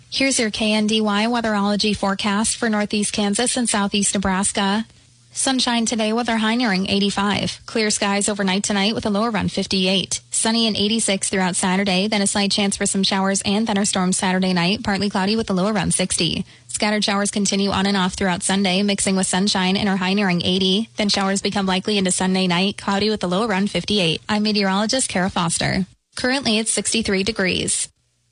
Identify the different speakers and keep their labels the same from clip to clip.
Speaker 1: Here's your KNDY weatherology forecast for northeast Kansas and southeast Nebraska. Sunshine today with our high nearing 85. Clear skies overnight tonight with a low around 58. Sunny and 86 throughout Saturday, then a slight chance for some showers and thunderstorms Saturday night, partly cloudy with a low around 60. Scattered showers continue on and off throughout Sunday, mixing with sunshine and our high nearing 80. Then showers become likely into Sunday night, cloudy with a low around 58. I'm meteorologist Kara Foster. Currently it's 63 degrees.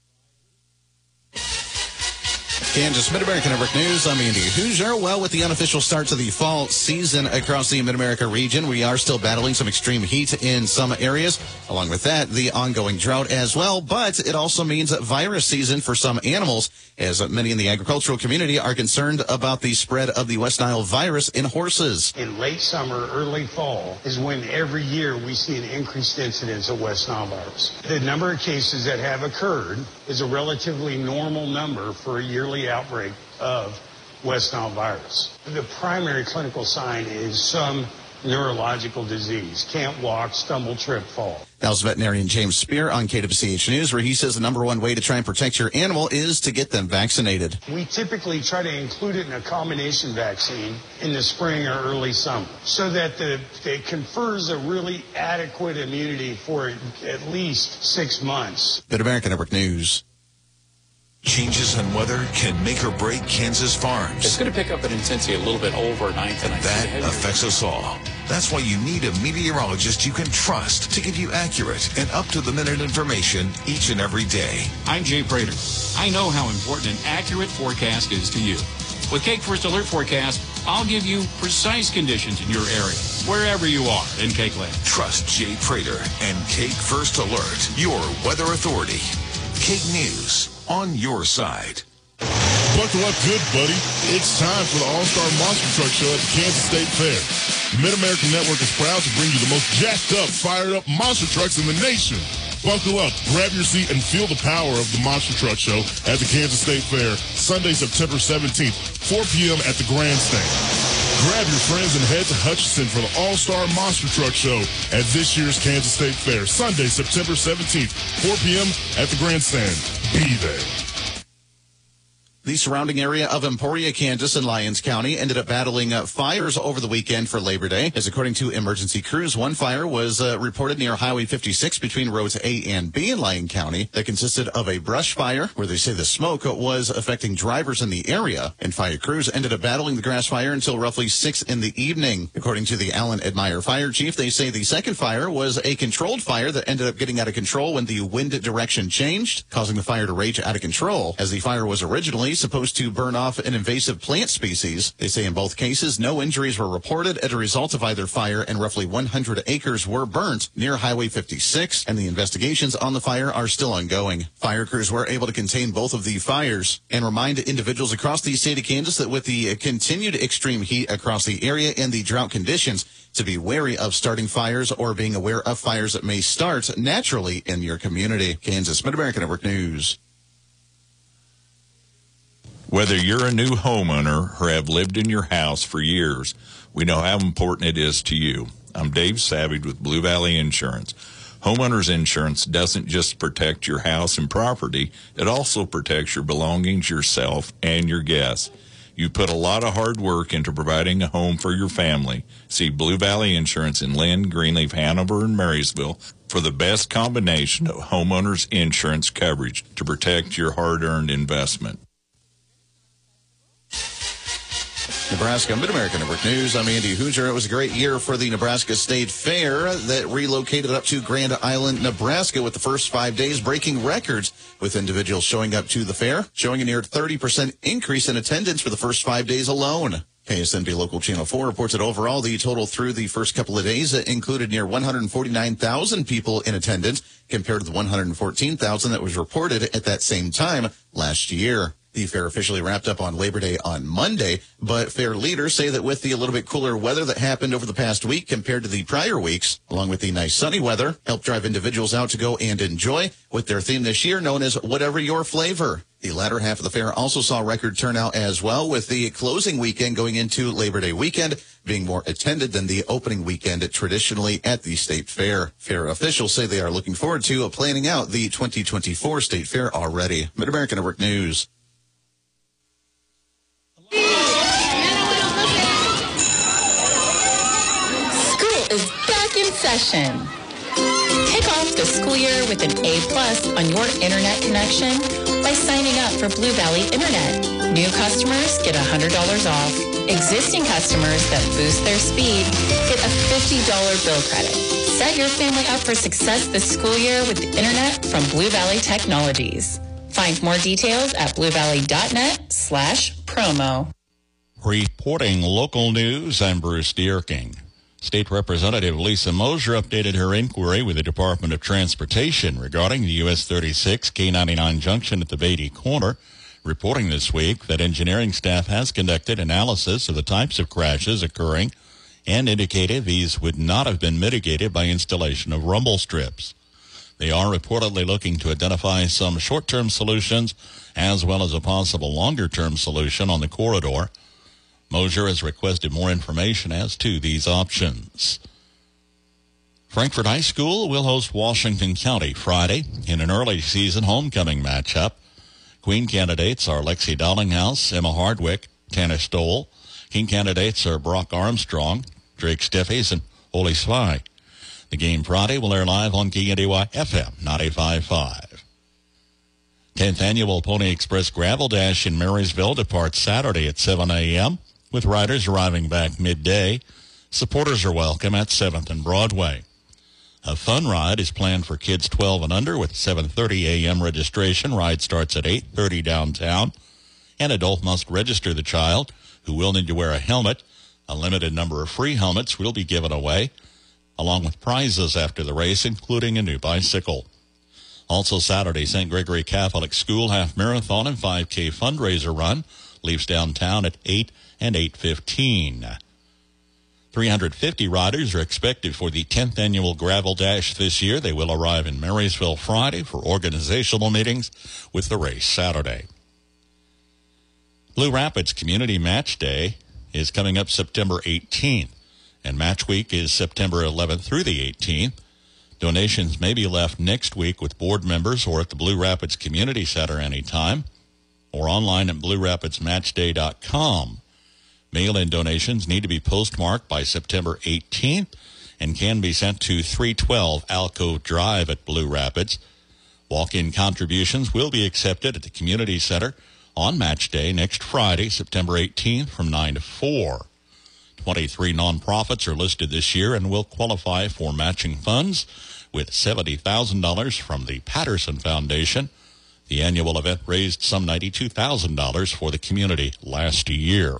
Speaker 2: Kansas Mid-America Network News. I'm Andy Hoosier. Well, with the unofficial start to the fall season across the Mid-America region, we are still battling some extreme heat in some areas. Along with that, the ongoing drought as well. But it also means virus season for some animals, as many in the agricultural community are concerned about the spread of the West Nile virus in horses.
Speaker 3: In late summer, early fall is when every year we see an increased incidence of West Nile virus. The number of cases that have occurred is a relatively normal number for a yearly outbreak of West Nile virus. The primary clinical sign is some neurological disease. Can't walk, stumble, trip, fall.
Speaker 2: That was veterinarian James Spear on KWCH News, where he says the number one way to try and protect your animal is to get them vaccinated.
Speaker 3: We typically try to include it in a combination vaccine in the spring or early summer so that it confers a really adequate immunity for at least 6 months.
Speaker 2: Mid-America Network News.
Speaker 4: Changes in weather can make or break Kansas farms.
Speaker 5: It's going to pick up in intensity a little bit overnight tonight.
Speaker 4: That affects us all. That's why you need a meteorologist you can trust to give you accurate and up-to-the-minute information each and every day.
Speaker 6: I'm Jay Prater. I know how important an accurate forecast is to you. With Cake First Alert Forecast, I'll give you precise conditions in your area, wherever you are in Cake Land.
Speaker 4: Trust Jay Prater and Cake First Alert, your weather authority. Cake News, on your side.
Speaker 7: Buckle up good, buddy. It's time for the All-Star Monster Truck Show at the Kansas State Fair. The Mid-American Network is proud to bring you the most jacked up, fired up monster trucks in the nation. Buckle up, grab your seat, and feel the power of the Monster Truck Show at the Kansas State Fair, Sunday, September 17th, 4 p.m. at the Grandstand. Grab your friends and head to Hutchinson for the All-Star Monster Truck Show at this year's Kansas State Fair, Sunday, September 17th, 4 p.m. at the Grandstand. Be there.
Speaker 2: The surrounding area of Emporia, Kansas, and Lyons County ended up battling fires over the weekend for Labor Day. As according to emergency crews, one fire was reported near Highway 56 between roads A and B in Lyon County that consisted of a brush fire, where they say the smoke was affecting drivers in the area, and fire crews ended up battling the grass fire until roughly 6 in the evening. According to the Allen Admire Fire Chief, they say the second fire was a controlled fire that ended up getting out of control when the wind direction changed, causing the fire to rage out of control, as the fire was originally supposed to burn off an invasive plant species. They say in both cases, no injuries were reported as a result of either fire, and roughly 100 acres were burnt near Highway 56, and the investigations on the fire are still ongoing. Fire crews were able to contain both of the fires and remind individuals across the state of Kansas that with the continued extreme heat across the area and the drought conditions, to be wary of starting fires or being aware of fires that may start naturally in your community. Kansas Mid-America Network News.
Speaker 8: Whether you're a new homeowner or have lived in your house for years, we know how important it is to you. I'm Dave Savage with Blue Valley Insurance. Homeowners insurance doesn't just protect your house and property, it also protects your belongings, yourself, and your guests. You put a lot of hard work into providing a home for your family. See Blue Valley Insurance in Lynn, Greenleaf, Hanover, and Marysville for the best combination of homeowners insurance coverage to protect your hard-earned investment.
Speaker 2: Nebraska Mid-America Network News. I'm Andy Hoosier. It was a great year for the Nebraska State Fair that relocated up to Grand Island, Nebraska, with the first 5 days breaking records with individuals showing up to the fair, showing a near 30% increase in attendance for the first 5 days alone. KSNB Local Channel 4 reports that overall the total through the first couple of days included near 149,000 people in attendance compared to the 114,000 that was reported at that same time last year. The fair officially wrapped up on Labor Day on Monday, but fair leaders say that with the a little bit cooler weather that happened over the past week compared to the prior weeks, along with the nice sunny weather, helped drive individuals out to go and enjoy with their theme this year known as Whatever Your Flavor. The latter half of the fair also saw record turnout as well, with the closing weekend going into Labor Day weekend being more attended than the opening weekend traditionally at the State Fair. Fair officials say they are looking forward to planning out the 2024 State Fair already. Mid-America Network News.
Speaker 9: is back in session. Kick off the school year with an A+ on your internet connection by signing up for Blue Valley Internet. New customers get $100 off. Existing customers that boost their speed get a $50 bill credit. Set your family up for success this school year with the internet from Blue Valley Technologies. Find more details at bluevalley.net/promo.
Speaker 10: Reporting local news, I'm Bruce Dierking. State Representative Lisa Mosier updated her inquiry with the Department of Transportation regarding the US 36 K99 junction at the Beatty Corner, reporting this week that engineering staff has conducted analysis of the types of crashes occurring and indicated these would not have been mitigated by installation of rumble strips. They are reportedly looking to identify some short-term solutions as well as a possible longer-term solution on the corridor. Mosier has requested more information as to these options. Frankfort High School will host Washington County Friday in an early season homecoming matchup. Queen candidates are Lexi Dollinghouse, Emma Hardwick, Tanner Stoll. King candidates are Brock Armstrong, Drake Steffies, and Oli Svai. The game Friday will air live on KNDY FM 95.5. 10th Annual Pony Express Gravel Dash in Marysville departs Saturday at 7 a.m., with riders arriving back midday. Supporters are welcome at 7th and Broadway. A fun ride is planned for kids 12 and under with 7:30 a.m. registration. Ride starts at 8:30 downtown. An adult must register the child, who will need to wear a helmet. A limited number of free helmets will be given away, along with prizes after the race, including a new bicycle. Also Saturday, St. Gregory Catholic School Half Marathon and 5K fundraiser run leaves downtown at 8 and 8:15. 350 riders are expected for the 10th Annual Gravel Dash this year. They will arrive in Marysville Friday for organizational meetings, with the race Saturday. Blue Rapids Community Match Day is coming up September 18th, and Match Week is September 11th through the 18th. Donations may be left next week with board members or at the Blue Rapids Community Center anytime, or online at bluerapidsmatchday.com. Mail-in donations need to be postmarked by September 18th and can be sent to 312 Alcove Drive at Blue Rapids. Walk-in contributions will be accepted at the Community Center on Match Day next Friday, September 18th from 9 to 4. 23 nonprofits are listed this year and will qualify for matching funds, with $70,000 from the Patterson Foundation. The annual event raised some $92,000 for the community last year.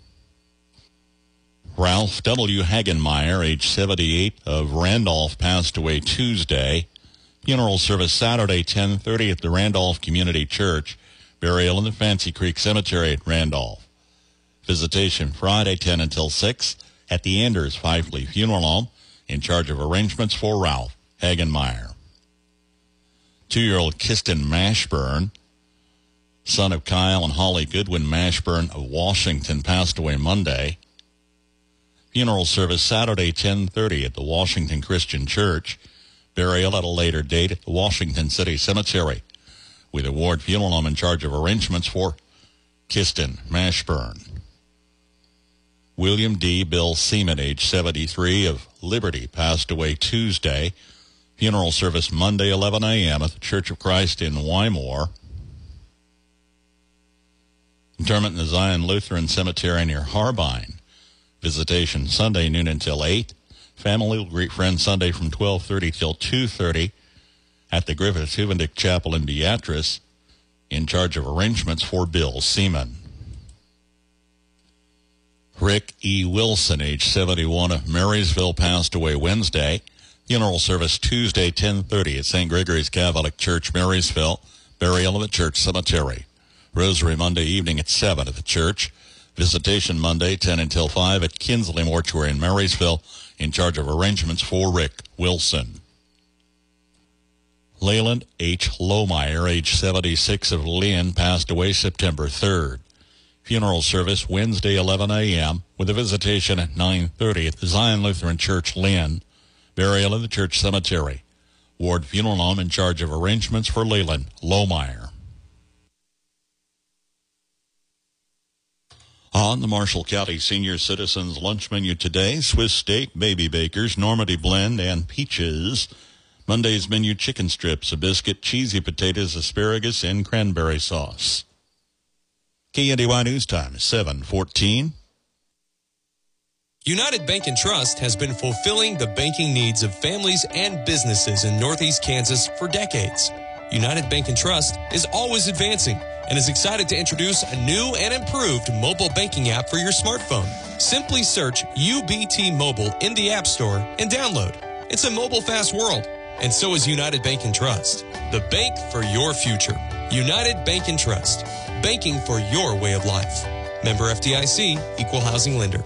Speaker 10: Ralph W. Hagenmeyer, age 78, of Randolph, passed away Tuesday. Funeral service Saturday, 10:30 at the Randolph Community Church. Burial in the Fancy Creek Cemetery at Randolph. Visitation Friday, 10 until 6 at the Anders Fifley Funeral Home, in charge of arrangements for Ralph Hagenmeyer. 2-year-old Kiston Mashburn, son of Kyle and Holly Goodwin Mashburn of Washington, passed away Monday. Funeral service Saturday, 10:30 at the Washington Christian Church. Burial at a later date at the Washington City Cemetery, with a Ward Funeral Home in charge of arrangements for Kiston Mashburn. William D. Bill Seaman, age 73, of Liberty, passed away Tuesday. Funeral service Monday, 11 a.m. at the Church of Christ in Wymore. Interment in the Zion Lutheran Cemetery near Harbine. Visitation Sunday, noon until 8. Family will greet friends Sunday from 12:30 till 2:30 at the Griffith Huvendick Chapel in Beatrice, in charge of arrangements for Bill Seaman. Rick E. Wilson, age 71, of Marysville, passed away Wednesday. Funeral service Tuesday, 10:30 at St. Gregory's Catholic Church, Marysville. Burial in the church cemetery. Rosary Monday evening at 7 at the church. Visitation Monday, 10 until 5 at Kinsley Mortuary in Marysville, in charge of arrangements for Rick Wilson. Leyland H. Lohmeyer, age 76, of Lynn, passed away September 3rd. Funeral service Wednesday, 11 a.m., with a visitation at 9:30 at the Zion Lutheran Church, Lynn. Burial in the church cemetery. Ward Funeral Home in charge of arrangements for Leyland Lohmeyer. On the Marshall County Senior Citizens Lunch Menu today, Swiss steak, baby bakers, Normandy blend, and peaches. Monday's menu, chicken strips, a biscuit, cheesy potatoes, asparagus, and cranberry sauce. KNDY News Time, 7:14.
Speaker 11: United Bank and Trust has been fulfilling the banking needs of families and businesses in Northeast Kansas for decades. United Bank and Trust is always advancing and is excited to introduce a new and improved mobile banking app for your smartphone. Simply search UBT Mobile in the App Store and download. It's a mobile-fast world, and so is United Bank and Trust, the bank for your future. United Bank and Trust, banking for your way of life. Member FDIC, Equal Housing Lender.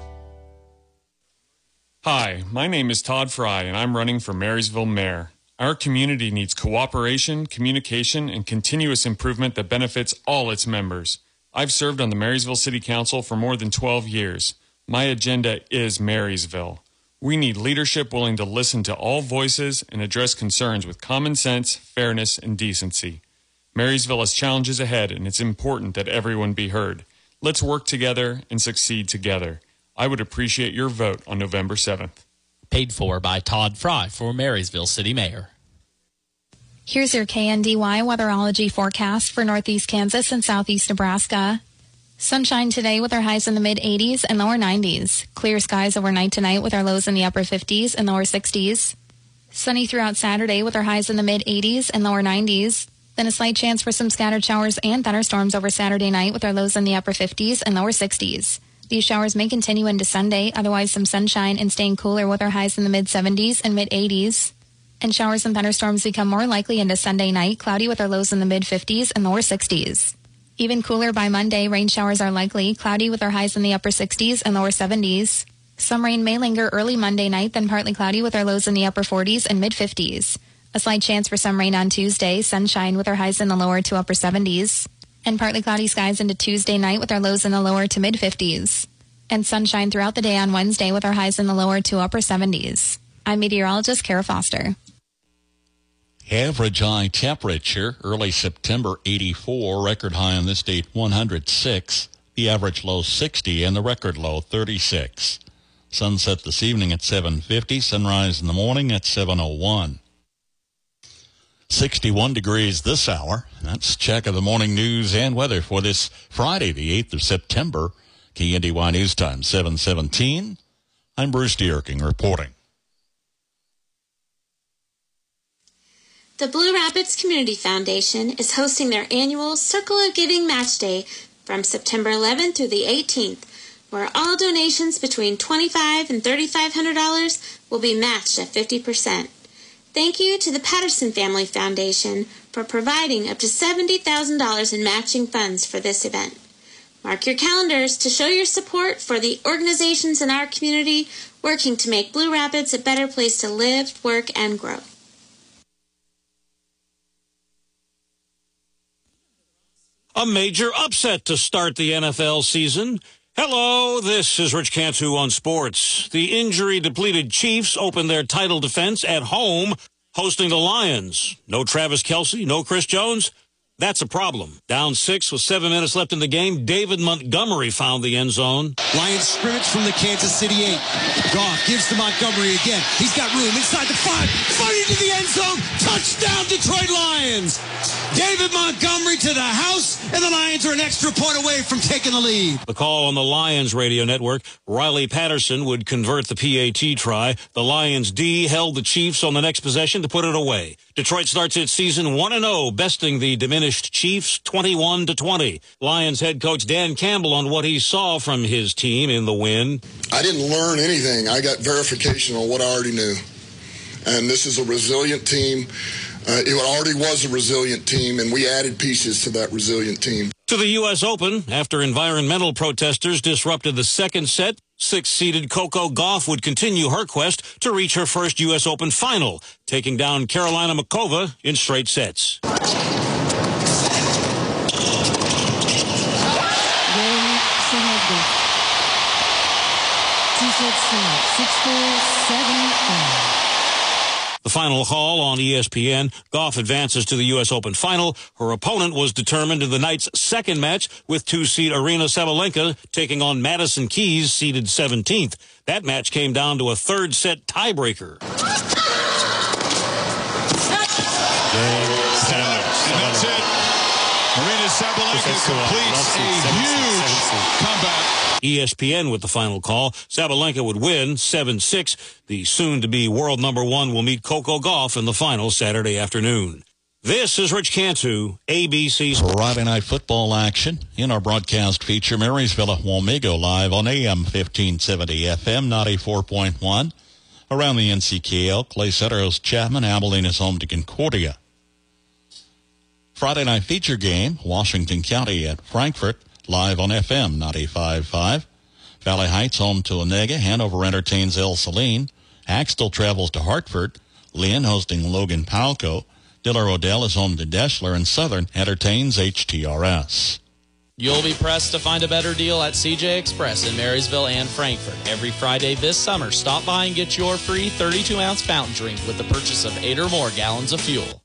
Speaker 12: Hi, my name is Todd Fry, and I'm running for Marysville Mayor. Our community needs cooperation, communication, and continuous improvement that benefits all its members. I've served on the Marysville City Council for more than 12 years. My agenda is Marysville. We need leadership willing to listen to all voices and address concerns with common sense, fairness, and decency. Marysville has challenges ahead, and it's important that everyone be heard. Let's work together and succeed together. I would appreciate your vote on November 7th.
Speaker 13: Paid for by Todd Fry for Marysville City Mayor.
Speaker 1: Here's your KNDY weatherology forecast for northeast Kansas and southeast Nebraska. Sunshine today with our highs in the mid-80s and lower 90s. Clear skies overnight tonight with our lows in the upper 50s and lower 60s. Sunny throughout Saturday with our highs in the mid-80s and lower 90s. Then a slight chance for some scattered showers and thunderstorms over Saturday night with our lows in the upper 50s and lower 60s. These showers may continue into Sunday, otherwise some sunshine and staying cooler with our highs in the mid-70s and mid-80s. And showers and thunderstorms become more likely into Sunday night, cloudy with our lows in the mid-50s and lower 60s. Even cooler by Monday, rain showers are likely, cloudy with our highs in the upper 60s and lower 70s. Some rain may linger early Monday night, then partly cloudy with our lows in the upper 40s and mid-50s. A slight chance for some rain on Tuesday, sunshine with our highs in the lower to upper 70s. And partly cloudy skies into Tuesday night with our lows in the lower to mid-50s. And sunshine throughout the day on Wednesday with our highs in the lower to upper 70s. I'm meteorologist Kara Foster.
Speaker 10: Average high temperature, early September 84, record high on this date 106, the average low 60, and the record low 36. Sunset this evening at 7:50, sunrise in the morning at 7:01. 61 degrees this hour. That's check of the morning news and weather for this Friday, the 8th of September. KNDY News Time, 7:17. I'm Bruce Dierking reporting.
Speaker 14: The Blue Rapids Community Foundation is hosting their annual Circle of Giving Match Day from September 11th through the 18th, where all donations between $25 and $3,500 will be matched at 50%. Thank you to the Patterson Family Foundation for providing up to $70,000 in matching funds for this event. Mark your calendars to show your support for the organizations in our community working to make Blue Rapids a better place to live, work, and grow.
Speaker 15: A major upset to start the NFL season. Hello, this is Rich Cantu on sports. The injury-depleted Chiefs open their title defense at home, hosting the Lions. No Travis Kelce, no Chris Jones. That's a problem. Down 6 with 7 minutes left in the game, David Montgomery found the end zone.
Speaker 16: Lions scrimmage from the Kansas City 8. Goff gives to Montgomery again. He's got room inside the 5. Fighting to the end zone. Touchdown, Detroit Lions. David Montgomery to the house, and the Lions are an extra point away from taking the lead.
Speaker 15: The call on the Lions radio network. Riley Patterson would convert the PAT try. The Lions D held the Chiefs on the next possession to put it away. Detroit starts its season 1-0, besting the diminished Chiefs 21-20. Lions head coach Dan Campbell on what he saw from his team in the win.
Speaker 17: I didn't learn anything. I got verification on what I already knew. And this is a resilient team. It already was a resilient team, and we added pieces to that resilient team.
Speaker 15: To the U.S. Open, after environmental protesters disrupted the second set, 6-seeded Coco Gauff would continue her quest to reach her first U.S. Open final, taking down Carolina Muchova in straight sets. The final call on ESPN. Goff advances to the U.S. Open final. Her opponent was determined in the night's second match with 2-seed Aryna Sabalenka taking on Madison Keys, seeded 17th. That match came down to a third-set tiebreaker.
Speaker 18: And that's it. Aryna Sabalenka completes a huge comeback.
Speaker 15: ESPN with the final call. Sabalenka would win 7-6. The soon-to-be world number one will meet Coco Gauff in the final Saturday afternoon. This is Rich Cantu, ABC's
Speaker 10: Friday Night Football action in our broadcast feature. Marysville at Wamego live on AM 1570, FM 94.1. Around the NCKL, Clay Center hosts Chapman. Abilene is home to Concordia. Friday night feature game, Washington County at Frankfort, live on FM 95.5. Valley Heights home to Onega. Hanover entertains El Saline. Axtell travels to Hartford. Lynn hosting Logan Palco. Diller Odell is home to Deshler, and Southern entertains HTRS.
Speaker 13: You'll be pressed to find a better deal at CJ Express in Marysville and Frankfort. Every Friday this summer, stop by and get your free 32-ounce fountain drink with the purchase of 8 or more gallons of fuel.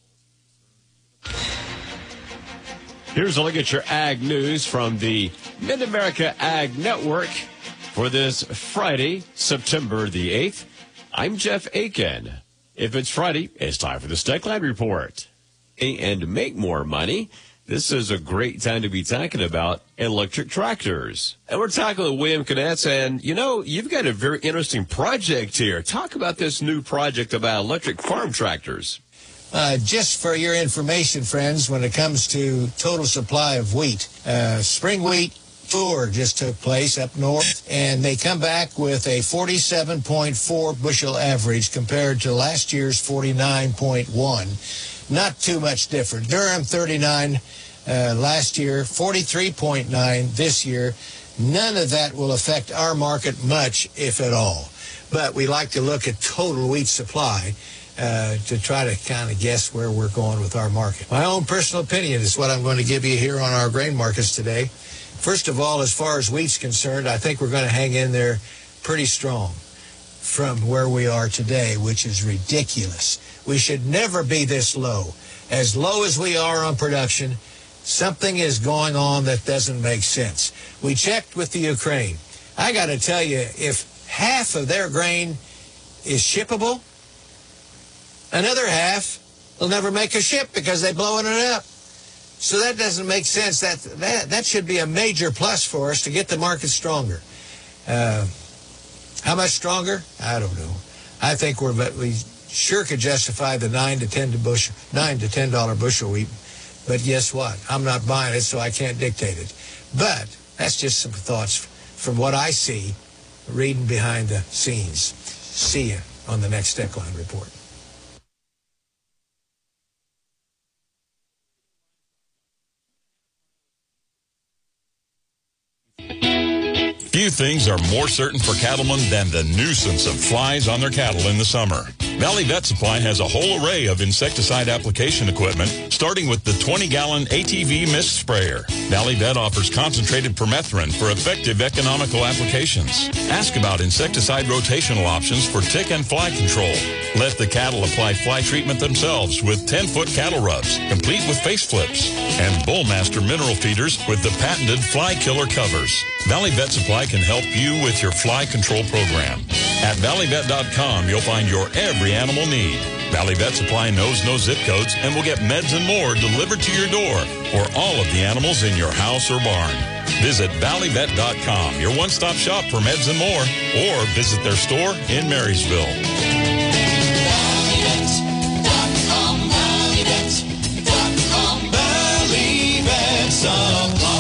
Speaker 19: Here's a look at your ag news from the Mid-America Ag Network for this Friday, September the 8th. I'm Jeff Aiken. If it's Friday, it's time for the Steckline Report. And make more money. This is a great time to be talking about electric tractors. And we're talking with William Knetz, and, you've got a very interesting project here. Talk about this new project about electric farm tractors.
Speaker 20: Just for your information, friends, when it comes to total supply of wheat, spring wheat tour just took place up north, and they come back with a 47.4 bushel average compared to last year's 49.1. Not too much different. Durham 39 last year, 43.9 this year. None of that will affect our market much, if at all. But we like to look at total wheat supply to try to kind of guess where we're going with our market. My own personal opinion is what I'm going to give you here on our grain markets today. First of all, as far as wheat's concerned, I think we're going to hang in there pretty strong from where we are today, which is ridiculous. We should never be this low. As low as we are on production, something is going on that doesn't make sense. We checked with the Ukraine. I got to tell you, if half of their grain is shippable, another half will never make a ship because they're blowing it up. So that doesn't make sense. That should be a major plus for us to get the market stronger. How much stronger? I don't know. I think we sure could justify the $9 to $10 bushel wheat. But guess what? I'm not buying it, so I can't dictate it. But that's just some thoughts from what I see reading behind the scenes. See you on the next Steckline Report.
Speaker 8: Few things are more certain for cattlemen than the nuisance of flies on their cattle in the summer. Valley Vet Supply has a whole array of insecticide application equipment, starting with the 20-gallon ATV mist sprayer. Valley Vet offers concentrated permethrin for effective economical applications. Ask about insecticide rotational options for tick and fly control. Let the cattle apply fly treatment themselves with 10-foot cattle rubs, complete with face flips, and Bullmaster mineral feeders with the patented fly killer covers. Valley Vet Supply can help you with your fly control program. At valleyvet.com, you'll find your every animal need. Valley Vet Supply knows no zip codes and will get meds and more delivered to your door for all of the animals in your house or barn. Visit valleyvet.com, your one-stop shop for meds and more, or visit their store in Marysville.
Speaker 18: Valley Vet Supply.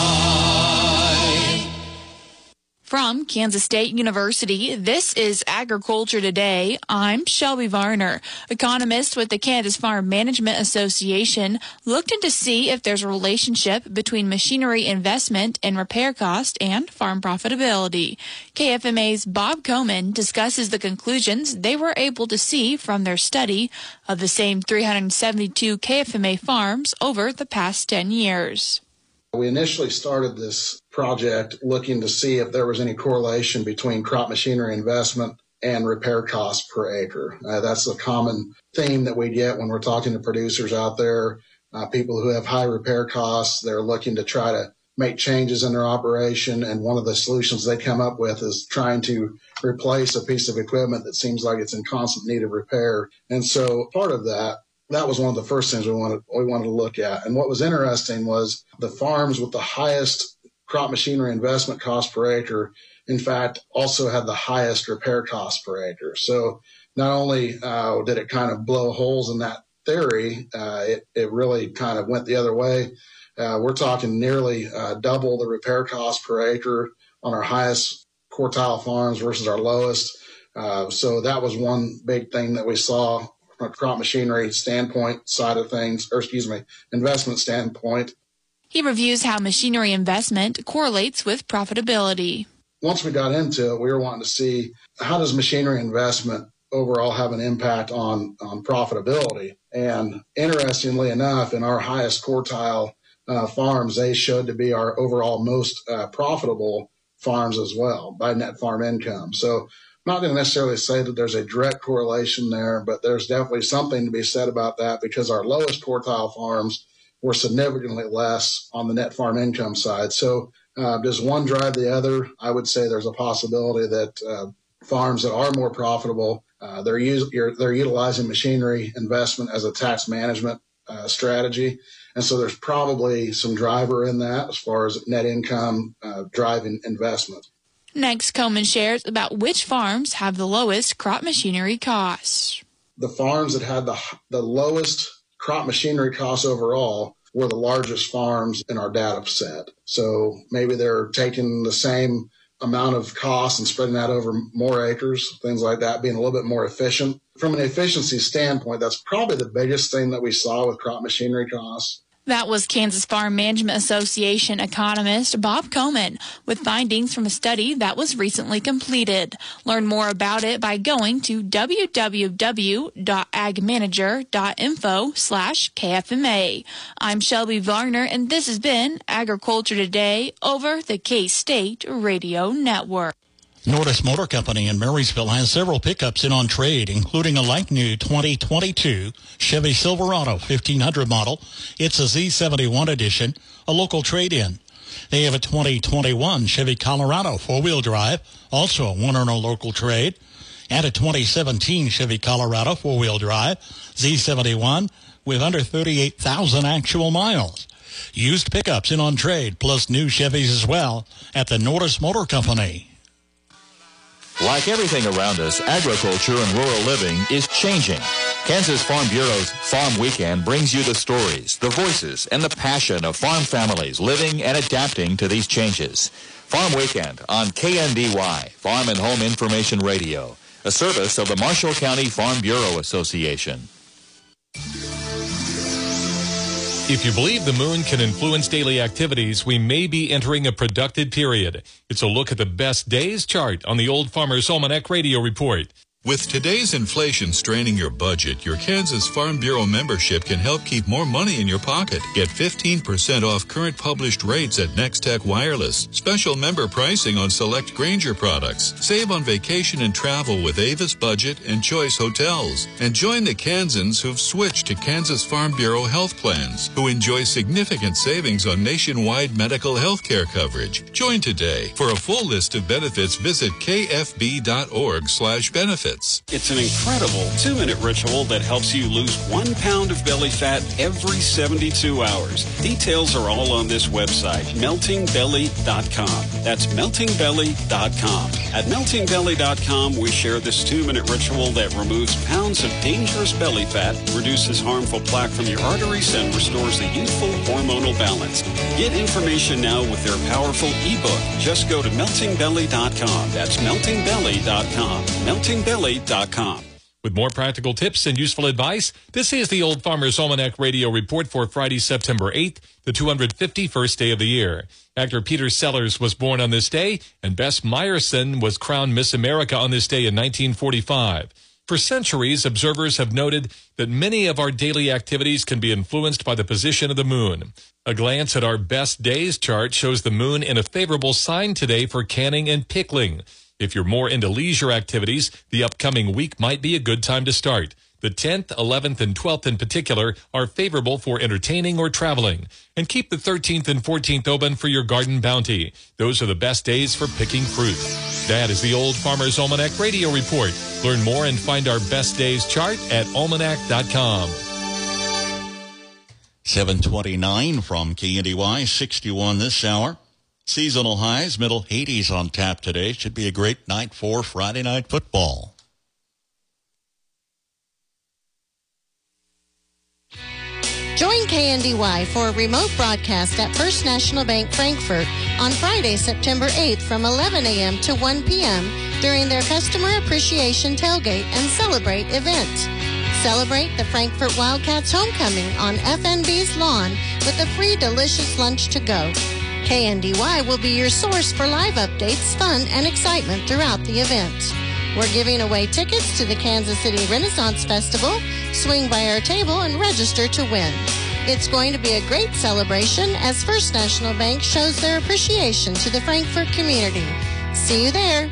Speaker 21: From Kansas State University, this is Agriculture Today. I'm Shelby Varner. Economists with the Kansas Farm Management Association looked into see if there's a relationship between machinery investment and repair cost and farm profitability. KFMA's Bob Coman discusses the conclusions they were able to see from their study of the same 372 KFMA farms over the past 10 years.
Speaker 22: We initially started this project looking to see if there was any correlation between crop machinery investment and repair costs per acre. That's a common theme that we get when we're talking to producers out there, people who have high repair costs. They're looking to try to make changes in their operation, and one of the solutions they come up with is trying to replace a piece of equipment that seems like it's in constant need of repair. And so part of that was one of the first things we wanted to look at. And what was interesting was the farms with the highest crop machinery investment cost per acre, in fact, also had the highest repair cost per acre. So not only did it kind of blow holes in that theory, it really kind of went the other way. We're talking nearly double the repair cost per acre on our highest quartile farms versus our lowest. So that was one big thing that we saw from a crop machinery standpoint side of things, investment standpoint.
Speaker 21: He reviews how machinery investment correlates with profitability.
Speaker 22: Once we got into it, we were wanting to see how does machinery investment overall have an impact on profitability. And interestingly enough, in our highest quartile farms, they showed to be our overall most profitable farms as well by net farm income. So I'm not going to necessarily say that there's a direct correlation there, but there's definitely something to be said about that because our lowest quartile farms were significantly less on the net farm income side. So does one drive the other? I would say there's a possibility that farms that are more profitable, they're utilizing machinery investment as a tax management strategy. And so there's probably some driver in that as far as net income driving investment.
Speaker 21: Next, Coleman shares about which farms have the lowest crop machinery costs.
Speaker 22: The farms that had the lowest crop machinery costs overall were the largest farms in our data set. So maybe they're taking the same amount of costs and spreading that over more acres, things like that, being a little bit more efficient. From an efficiency standpoint, that's probably the biggest thing that we saw with crop machinery costs.
Speaker 21: That was Kansas Farm Management Association economist Bob Coleman with findings from a study that was recently completed. Learn more about it by going to www.agmanager.info/KFMA. I'm Shelby Varner, and this has been Agriculture Today over the K-State Radio Network.
Speaker 10: Nordis Motor Company in Marysville has several pickups in on trade, including a like-new 2022 Chevy Silverado 1500 model. It's a Z71 edition, a local trade-in. They have a 2021 Chevy Colorado four-wheel drive, also a one-owner local trade, and a 2017 Chevy Colorado four-wheel drive, Z71, with under 38,000 actual miles. Used pickups in on trade, plus new Chevys as well, at the Nordis Motor Company.
Speaker 3: Like everything around us, agriculture and rural living is changing. Kansas Farm Bureau's Farm Weekend brings you the stories, the voices, and the passion of farm families living and adapting to these changes. Farm Weekend on KNDY, Farm and Home Information Radio, a service of the Marshall County Farm Bureau Association.
Speaker 11: If you believe the moon can influence daily activities, we may be entering a productive period. It's a look at the best days chart on the Old Farmer's Almanac Radio Report.
Speaker 5: With today's inflation straining your budget, your Kansas Farm Bureau membership can help keep more money in your pocket. Get 15% off current published rates at Nextech Wireless. Special member pricing on select Grainger products. Save on vacation and travel with Avis Budget and Choice Hotels. And join the Kansans who've switched to Kansas Farm Bureau health plans, who enjoy significant savings on nationwide medical health care coverage. Join today. For a full list of benefits, visit kfb.org/benefits.
Speaker 23: It's an incredible 2-minute ritual that helps you lose 1 pound of belly fat every 72 hours. Details are all on this website, meltingbelly.com. That's meltingbelly.com. At meltingbelly.com, we share this 2-minute ritual that removes pounds of dangerous belly fat, reduces harmful plaque from your arteries, and restores the youthful hormonal balance. Get information now with their powerful ebook. Just go to meltingbelly.com. That's meltingbelly.com. Meltingbelly.com.
Speaker 11: With more practical tips and useful advice, this is the Old Farmer's Almanac Radio Report for Friday, September 8th, the 251st day of the year. Actor Peter Sellers was born on this day, and Bess Meyerson was crowned Miss America on this day in 1945. For centuries, observers have noted that many of our daily activities can be influenced by the position of the moon. A glance at our best days chart shows the moon in a favorable sign today for canning and pickling. If you're more into leisure activities, the upcoming week might be a good time to start.
Speaker 4: The 10th, 11th, and 12th in particular are favorable for entertaining or traveling. And keep the 13th and 14th open for your garden bounty. Those are the best days for picking fruit. That is the Old Farmer's Almanac Radio Report. Learn more and find our best days chart at almanac.com.
Speaker 10: 7:29 from KNDY, 61 this hour. Seasonal highs, middle 80s on tap today. Should be a great night for Friday night football.
Speaker 6: Join KNDY for a remote broadcast at First National Bank Frankfort on Friday, September 8th from 11 a.m. to 1 p.m. during their Customer Appreciation Tailgate and Celebrate event. Celebrate the Frankfort Wildcats homecoming on FNB's lawn with a free delicious lunch to go. KNDY will be your source for live updates, fun, and excitement throughout the event. We're giving away tickets to the Kansas City Renaissance Festival. Swing by our table and register to win. It's going to be a great celebration as First National Bank shows their appreciation to the Frankfort community. See you there.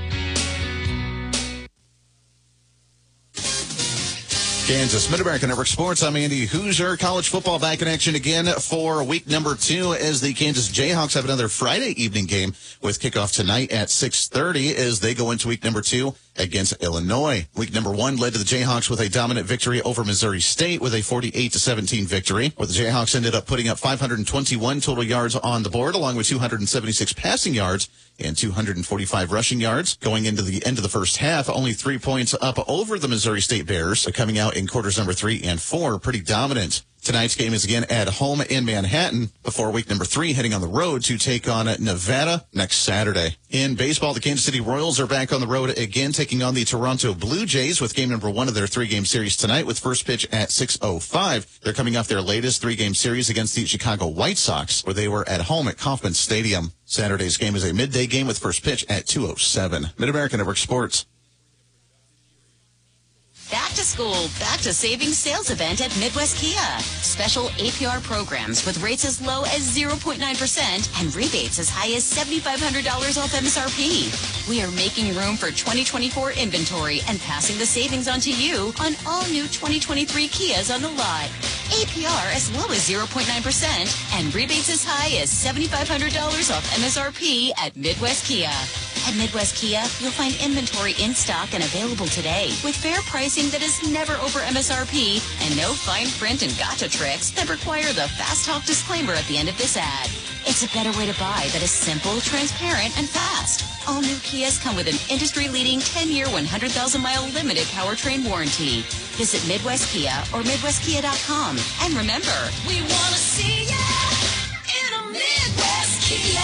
Speaker 2: Kansas Mid-America Network Sports. I'm Andy Hoosier. College football back in action again for week number 2 as the Kansas Jayhawks have another Friday evening game with kickoff tonight at 6:30 as they go into week number 2 against Illinois. Week number 1 led to the Jayhawks with a dominant victory over Missouri State with a 48-17 victory, where the Jayhawks ended up putting up 521 total yards on the board, along with 276 passing yards and 245 rushing yards. Going into the end of the first half, only 3 points up over the Missouri State Bears, but coming out in quarters number 3 and 4, pretty dominant. Tonight's game is again at home in Manhattan before week number 3 heading on the road to take on Nevada next Saturday. In baseball, the Kansas City Royals are back on the road again, taking on the Toronto Blue Jays with game number 1 of their 3-game series tonight with first pitch at 6:05. They're coming off their latest 3-game series against the Chicago White Sox, where they were at home at Kauffman Stadium. Saturday's game is a midday game with first pitch at 2:07. Mid-America Network Sports.
Speaker 7: Back to school, back to savings sales event at Midwest Kia. Special APR programs with rates as low as 0.9% and rebates as high as $7,500 off MSRP. We are making room for 2024 inventory and passing the savings on to you on all new 2023 Kias on the lot. APR as low as 0.9% and rebates as high as $7,500 off MSRP at Midwest Kia. At Midwest Kia, you'll find inventory in stock and available today with fair pricing that is never over MSRP and no fine print and gotcha tricks that require the fast talk disclaimer at the end of this ad. It's a better way to buy that is simple, transparent, and fast. All new Kias come with an industry-leading 10-year, 100,000-mile limited powertrain warranty. Visit Midwest Kia or MidwestKia.com. And remember, we want to see ya in a Midwest Kia.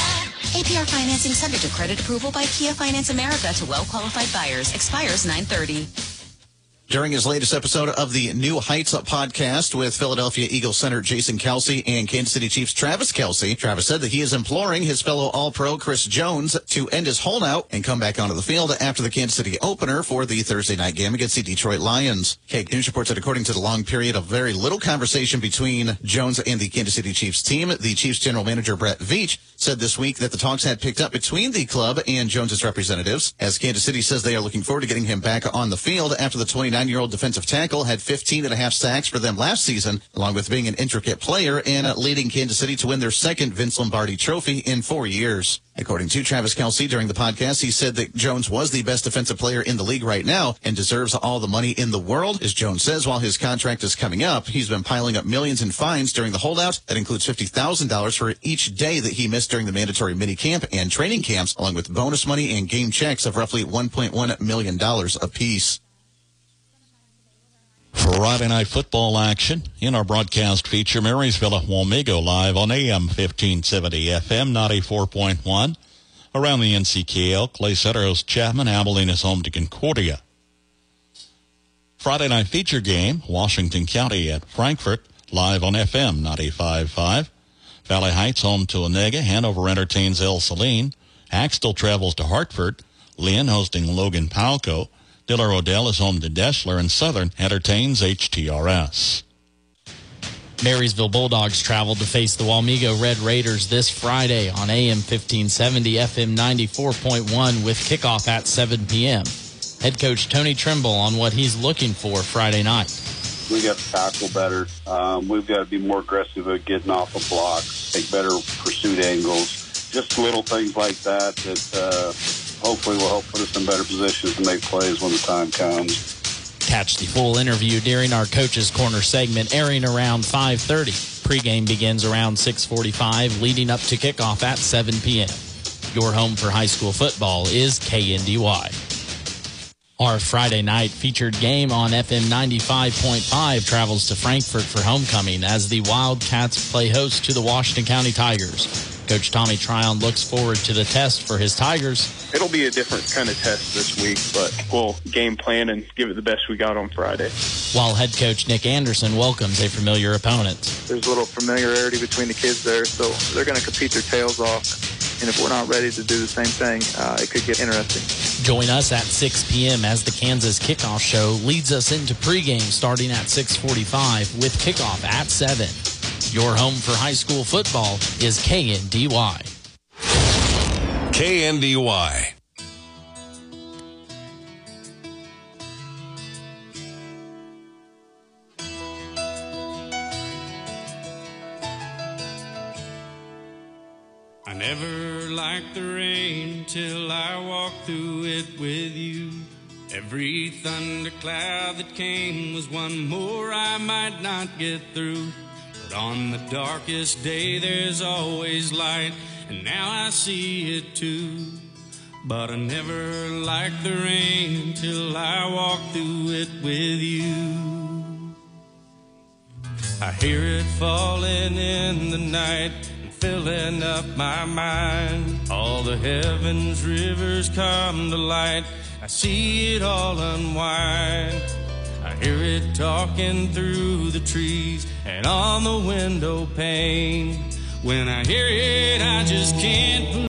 Speaker 7: APR financing subject to credit approval by Kia Finance America to well-qualified buyers. Expires 9/30.
Speaker 2: During his latest episode of the New Heights podcast with Philadelphia Eagles center Jason Kelce and Kansas City Chiefs Travis Kelce, Travis said that he is imploring his fellow All-Pro Chris Jones to end his holdout and come back onto the field after the Kansas City opener for the Thursday night game against the Detroit Lions. Cake News reports that according to the long period of very little conversation between Jones and the Kansas City Chiefs team, the Chiefs general manager Brett Veach said this week that the talks had picked up between the club and Jones's representatives, as Kansas City says they are looking forward to getting him back on the field after the 29-year-old defensive tackle had 15.5 sacks for them last season, along with being an intricate player and leading Kansas City to win their second Vince Lombardi trophy in 4 years. According to Travis Kelce during the podcast, he said that Jones was the best defensive player in the league right now and deserves all the money in the world. As Jones says, while his contract is coming up, he's been piling up millions in fines during the holdout. That includes $50,000 for each day that he missed during the mandatory mini camp and training camps, along with bonus money and game checks of roughly $1.1 million apiece.
Speaker 10: Friday night football action in our broadcast feature, Marysville at Wamego live on AM 1570, FM 94.1. Around the NCKL, Clay Center hosts Chapman. Abilene is home to Concordia. Friday night feature game, Washington County at Frankfort, live on FM 95.5. Valley Heights home to Onega. Hanover entertains El Saline. Axtell travels to Hartford. Lynn hosting Logan Palco. Diller Odell is home to Deshler, and Southern entertains HTRS.
Speaker 13: Marysville Bulldogs traveled to face the Wamego Red Raiders this Friday on AM 1570, FM 94.1 with kickoff at 7 p.m. Head coach Tony Trimble on what he's looking for Friday night.
Speaker 1: We got to tackle better. We've got to be more aggressive at getting off of blocks, take better pursuit angles, just little things like that hopefully will help put us in better positions to make plays when the time comes.
Speaker 13: Catch the full interview during our Coach's Corner segment, airing around 5:30. Pregame begins around 6:45, leading up to kickoff at 7 p.m. Your home for high school football is KNDY. Our Friday night featured game on FM 95.5 travels to Frankfort for homecoming as the Wildcats play host to the Washington County Tigers. Coach Tommy Tryon looks forward to the test for his Tigers.
Speaker 9: It'll be a different kind of test this week, but we'll game plan and give it the best we got on Friday.
Speaker 13: While head coach Nick Anderson welcomes a familiar opponent.
Speaker 9: There's a little familiarity between the kids there, so they're going to compete their tails off. And if we're not ready to do the same thing, it could get interesting.
Speaker 13: Join us at 6 p.m. as the Kansas Kickoff Show leads us into pregame starting at 6:45 with kickoff at 7. Your home for high school football is KNDY.
Speaker 12: KNDY.
Speaker 24: I never liked the rain till I walked through it with you. Every thundercloud that came was one more I might not get through. But on the darkest day there's always light, and now I see it too. But I never liked the rain till I walked through it with you. I hear it falling in the night, filling up my mind. All the heavens rivers come to light. I see it all unwind. I hear it talking through the trees and on the window pane. When I hear it, I just can't believe